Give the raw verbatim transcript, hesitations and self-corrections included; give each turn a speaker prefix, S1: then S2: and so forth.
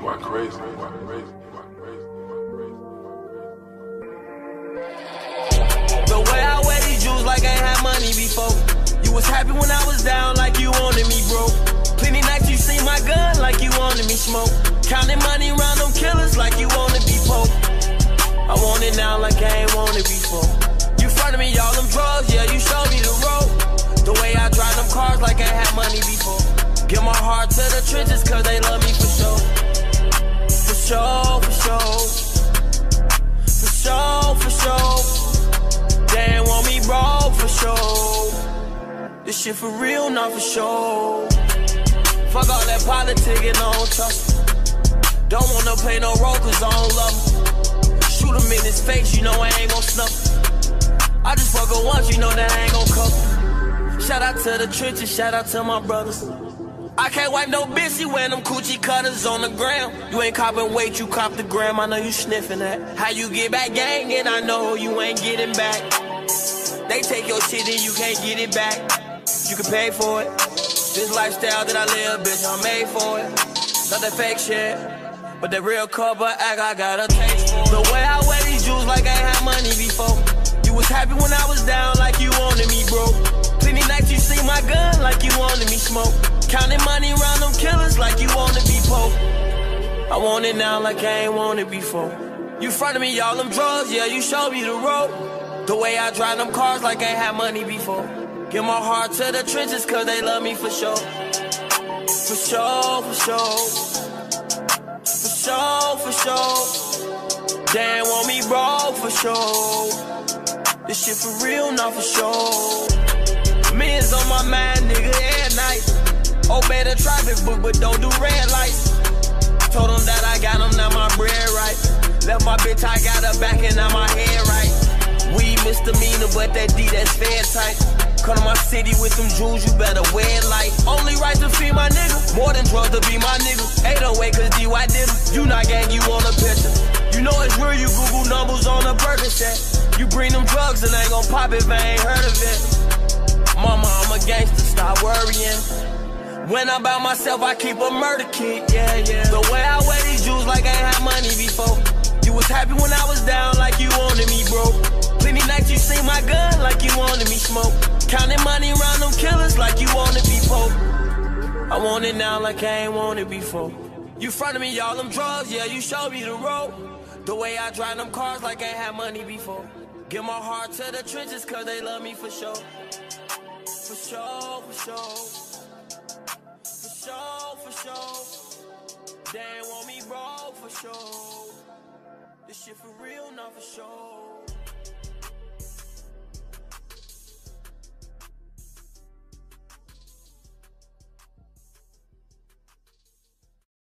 S1: went crazy, went crazy, went crazy, went crazy.
S2: The way I wear these jewels like I ain't had money before. You was happy when I was down like you wanted me, bro. Plenty nights you seen my gun like you wanted me smoke. Counting money around them killers like you wanna be pope. I want it now like I ain't want it before. You fronted me all them drugs, yeah, you showed me the road. The way I drive them cars like I had money before. Give my heart to the trenches cause they love me for sure. For sure, for sure. For sure, for sure. They ain't want me broke for sure. This shit for real, not for sure. Fuck all that politicking, I don't trust him. Don't wanna play no role cause I don't love him. Shoot him in his face, you know I ain't gon' snuff him. I just fuck her once, you know that I ain't gon' cover. Shout out to the trenches, shout out to my brothers. I can't wipe no bitch, you wearing them coochie cutters on the ground. You ain't copping weight, you cop the gram, I know you sniffing that. How you get back gang, and I know you ain't getting back. They take your shit and you can't get it back. You can pay for it. This lifestyle that I live, bitch, I'm made for it. Not that fake shit, but that real cover act, I got a taste for it. The way I wear these jewels like I ain't had money before. You was happy when I was down like you wanted me, bro. Plenty nights you see my gun like you wanted me smoke. Counting money around them killers like you wanna be pope. I want it now like I ain't want it before. You fronted me all them drugs, yeah, you showed me the road. The way I drive them cars like I ain't had money before. Give my heart to the trenches cause they love me for sure. For sure, for sure. For sure, for sure. They ain't want me broke for sure. This shit for real, not for sure. Millions on my mind, nigga, every night. Obey the traffic book, but don't do red lights. Told them that I got them, now my bread right. Left my bitch, I got her back and now my head right. We misdemeanor, but that D, that's fair tight. Come to my city with them jewels, you better wear it light. Only right to feed my nigga, more than drugs to be my nigga. eight oh eight cause D Y did it. You not gang, you on a picture. You know it's real, you Google numbers on a Percocet. You bring them drugs and ain't gon' pop if I ain't heard of it. Mama, I'm a gangster, stop worrying. When I'm by myself, I keep a murder kit, yeah, yeah. The way I wear these jewels like I ain't had money before. You was happy when I was down like you wanted me, bro. Plenty nights you seen my gun like you wanted me smoke. Counting money around them killers like you wanna be pope. I want it now like I ain't want it before. You fronted me all them drugs, yeah, you showed me the road. The way I drive them cars like I ain't had money before. Give my heart to the trenches cause they love me for sure. For sure, for sure. For sure, for sure. They ain't want me broke for sure. This shit for real, not for sure.